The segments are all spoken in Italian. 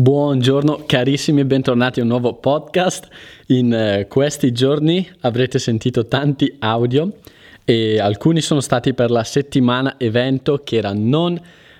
Buongiorno carissimi e bentornati a un nuovo podcast. In questi giorni avrete sentito tanti audio e alcuni sono stati per la settimana evento che era non,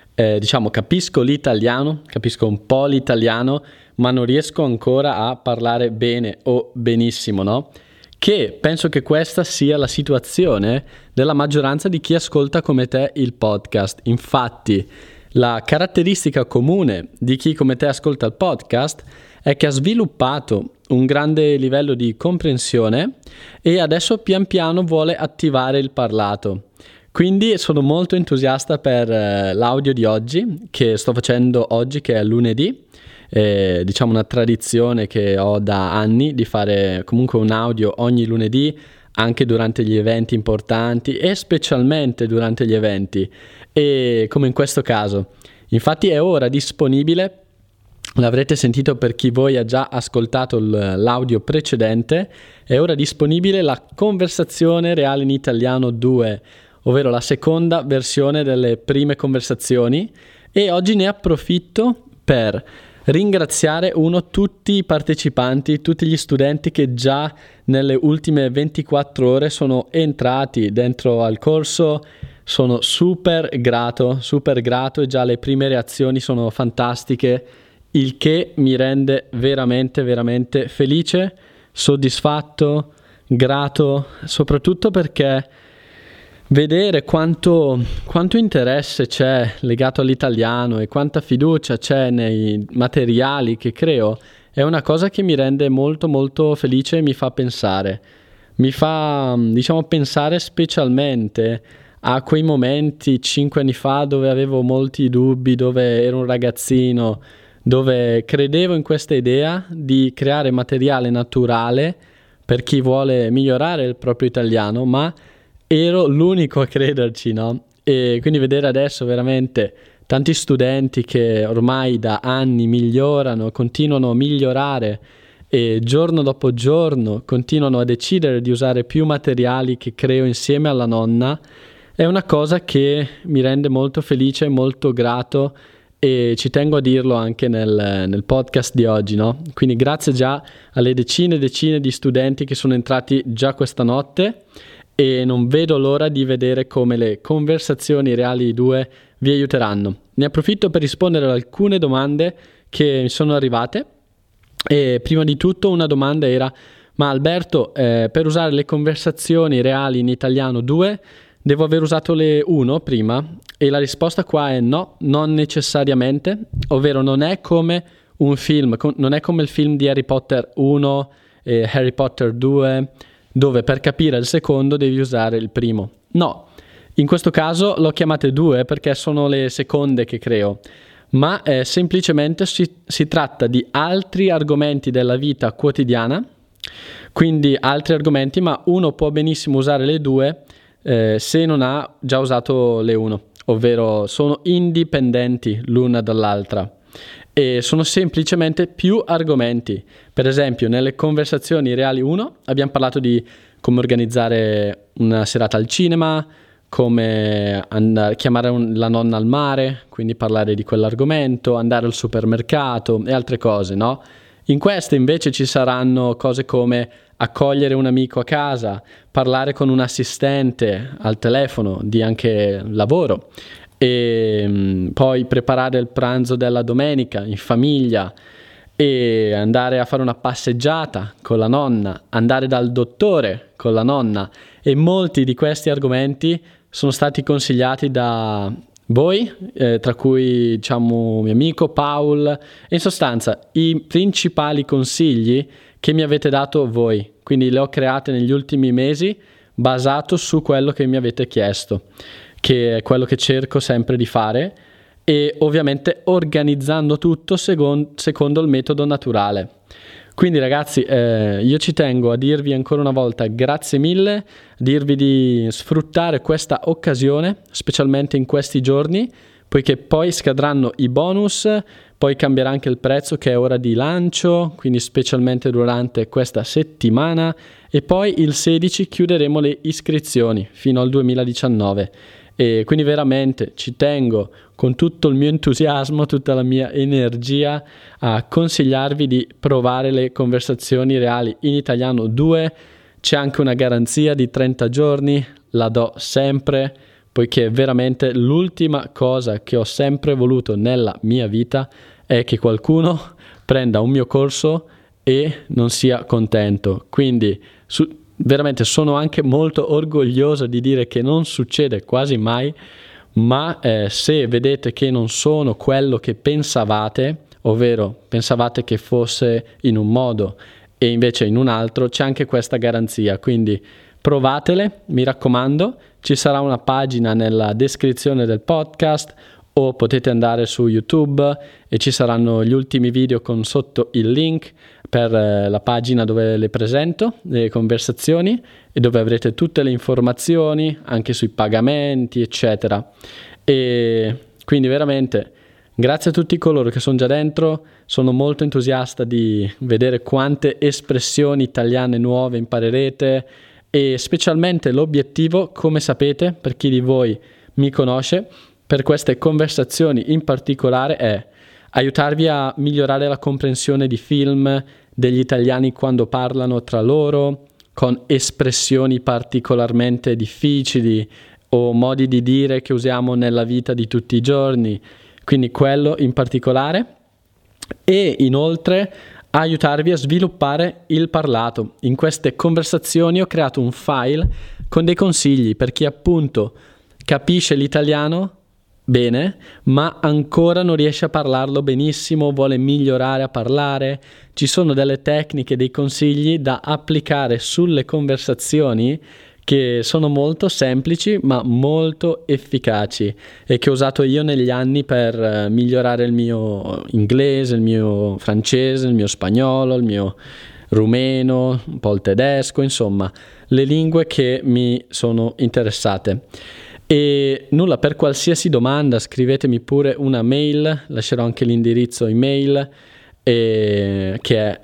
capisco l'italiano, capisco un po' l'italiano, ma non riesco ancora a parlare bene o benissimo, no? Che penso che questa sia la situazione della maggioranza di chi ascolta come te il podcast. Infatti, la caratteristica comune di chi come te ascolta il podcast è che ha sviluppato un grande livello di comprensione e adesso pian piano vuole attivare il parlato. Quindi sono molto entusiasta per l'audio di oggi, che sto facendo oggi, che è lunedì. Una tradizione che ho da anni di fare comunque un audio ogni lunedì, anche durante gli eventi importanti e specialmente durante gli eventi, e come in questo caso. Infatti è ora disponibile, l'avrete sentito per chi voi ha già ascoltato l'audio precedente, è ora disponibile la conversazione reale in italiano 2, ovvero la seconda versione delle prime conversazioni, e oggi ne approfitto per ringraziare tutti i partecipanti, tutti gli studenti che già nelle ultime 24 ore sono entrati dentro al corso. Sono super grato e già le prime reazioni sono fantastiche, il che mi rende veramente, veramente felice, soddisfatto, grato, soprattutto perché vedere quanto interesse c'è legato all'italiano e quanta fiducia c'è nei materiali che creo è una cosa che mi rende molto molto felice e mi fa pensare. Mi fa, pensare specialmente a quei momenti 5 anni fa dove avevo molti dubbi, dove ero un ragazzino, dove credevo in questa idea di creare materiale naturale per chi vuole migliorare il proprio italiano, ma ero l'unico a crederci, no? E quindi vedere adesso veramente tanti studenti che ormai da anni migliorano, continuano a migliorare e giorno dopo giorno continuano a decidere di usare più materiali che creo insieme alla nonna, è una cosa che mi rende molto felice, molto grato, e ci tengo a dirlo anche nel podcast di oggi, no? Quindi grazie già alle decine e decine di studenti che sono entrati già questa notte, e non vedo l'ora di vedere come le conversazioni reali 2 vi aiuteranno. Ne approfitto per rispondere ad alcune domande che mi sono arrivate, e prima di tutto una domanda era: ma Alberto, per usare le conversazioni reali in italiano 2 devo aver usato le 1 prima? E la risposta qua è no, non necessariamente, ovvero non è come un film, non è come il film di Harry Potter 1 e Harry Potter 2, dove per capire il secondo devi usare il primo. No, in questo caso l'ho chiamate 2 perché sono le seconde che creo, ma semplicemente si tratta di altri argomenti della vita quotidiana, quindi altri argomenti, ma uno può benissimo usare le 2 se non ha già usato le 1, ovvero sono indipendenti l'una dall'altra e sono semplicemente più argomenti. Per esempio, nelle conversazioni reali 1 abbiamo parlato di come organizzare una serata al cinema, come chiamare la nonna al mare, quindi parlare di quell'argomento, andare al supermercato e altre cose, no? In queste invece ci saranno cose come accogliere un amico a casa, parlare con un assistente al telefono di anche lavoro, e poi preparare il pranzo della domenica in famiglia, e andare a fare una passeggiata con la nonna, andare dal dottore con la nonna, e molti di questi argomenti sono stati consigliati da voi, tra cui mio amico Paul, e in sostanza i principali consigli che mi avete dato voi, quindi le ho create negli ultimi mesi basato su quello che mi avete chiesto, che è quello che cerco sempre di fare, e ovviamente organizzando tutto secondo il metodo naturale. Quindi ragazzi, io ci tengo a dirvi ancora una volta grazie mille, a dirvi di sfruttare questa occasione, specialmente in questi giorni, poiché poi scadranno i bonus, poi cambierà anche il prezzo che è ora di lancio, quindi specialmente durante questa settimana, e poi il 16 chiuderemo le iscrizioni fino al 2019. e quindi veramente ci tengo con tutto il mio entusiasmo, tutta la mia energia a consigliarvi di provare le conversazioni reali in italiano 2. C'è anche una garanzia di 30 giorni, la do sempre, poiché veramente l'ultima cosa che ho sempre voluto nella mia vita è che qualcuno prenda un mio corso e non sia contento. Quindi veramente sono anche molto orgoglioso di dire che non succede quasi mai, ma se vedete che non sono quello che pensavate, ovvero pensavate che fosse in un modo e invece in un altro, c'è anche questa garanzia. Quindi provatele, mi raccomando. Ci sarà una pagina nella descrizione del podcast o potete andare su YouTube e ci saranno gli ultimi video con sotto il link per la pagina dove le presento, le conversazioni, e dove avrete tutte le informazioni anche sui pagamenti, eccetera. E quindi veramente grazie a tutti coloro che sono già dentro, sono molto entusiasta di vedere quante espressioni italiane nuove imparerete, e specialmente l'obiettivo, come sapete, per chi di voi mi conosce, per queste conversazioni in particolare è aiutarvi a migliorare la comprensione di film degli italiani quando parlano tra loro, con espressioni particolarmente difficili o modi di dire che usiamo nella vita di tutti i giorni, quindi quello in particolare, e inoltre aiutarvi a sviluppare il parlato. In queste conversazioni ho creato un file con dei consigli per chi appunto capisce l'italiano bene, ma ancora non riesce a parlarlo benissimo, vuole migliorare a parlare. Ci sono delle tecniche, dei consigli da applicare sulle conversazioni che sono molto semplici ma molto efficaci e che ho usato io negli anni per migliorare il mio inglese, il mio francese, il mio spagnolo, il mio rumeno, un po' il tedesco, insomma, le lingue che mi sono interessate. E nulla, per qualsiasi domanda scrivetemi pure una mail, lascerò anche l'indirizzo email che è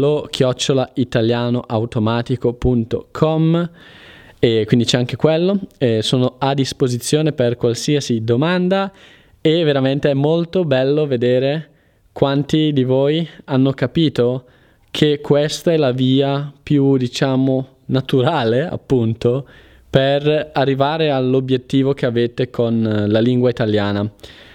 hello@italianoautomatico.com, e quindi c'è anche quello, sono a disposizione per qualsiasi domanda, e veramente è molto bello vedere quanti di voi hanno capito che questa è la via più, diciamo, naturale, appunto, per arrivare all'obiettivo che avete con la lingua italiana.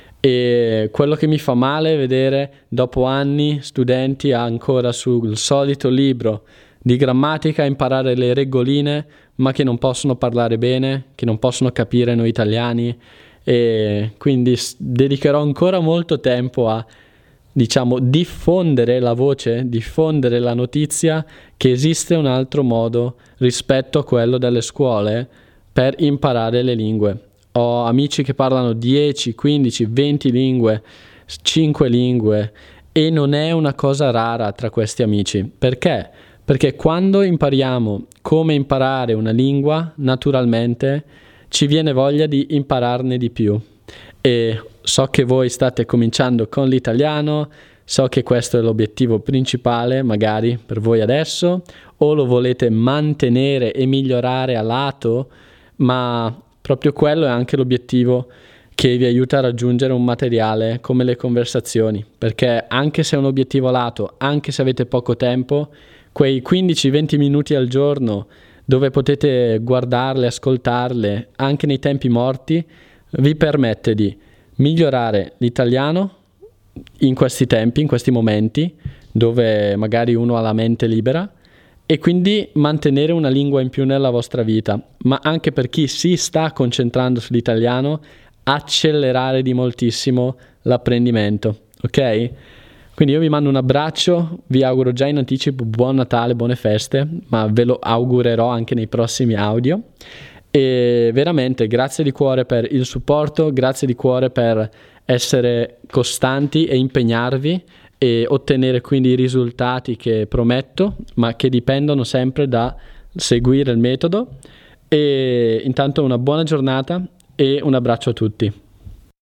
E quello che mi fa male è vedere dopo anni studenti ancora sul solito libro di grammatica imparare le regoline, ma che non possono parlare bene, che non possono capire noi italiani, e quindi dedicherò ancora molto tempo a, diciamo, diffondere la voce, diffondere la notizia che esiste un altro modo rispetto a quello delle scuole per imparare le lingue. Ho amici che parlano 10, 15, 20 lingue, 5 lingue, e non è una cosa rara tra questi amici. Perché? Perché quando impariamo come imparare una lingua, naturalmente ci viene voglia di impararne di più. E so che voi state cominciando con l'italiano, so che questo è l'obiettivo principale magari per voi adesso, o lo volete mantenere e migliorare a lato, ma proprio quello è anche l'obiettivo che vi aiuta a raggiungere un materiale come le conversazioni, perché anche se è un obiettivo a lato, anche se avete poco tempo, quei 15-20 minuti al giorno dove potete guardarle, ascoltarle anche nei tempi morti, vi permette di migliorare l'italiano in questi tempi, in questi momenti dove magari uno ha la mente libera, e quindi mantenere una lingua in più nella vostra vita. Ma anche per chi si sta concentrando sull'italiano, accelerare di moltissimo l'apprendimento, ok? Quindi io vi mando un abbraccio, vi auguro già in anticipo buon Natale, buone feste, ma ve lo augurerò anche nei prossimi audio. E veramente grazie di cuore per il supporto, grazie di cuore per essere costanti e impegnarvi e ottenere quindi i risultati che prometto, ma che dipendono sempre da seguire il metodo. E intanto una buona giornata e un abbraccio a tutti.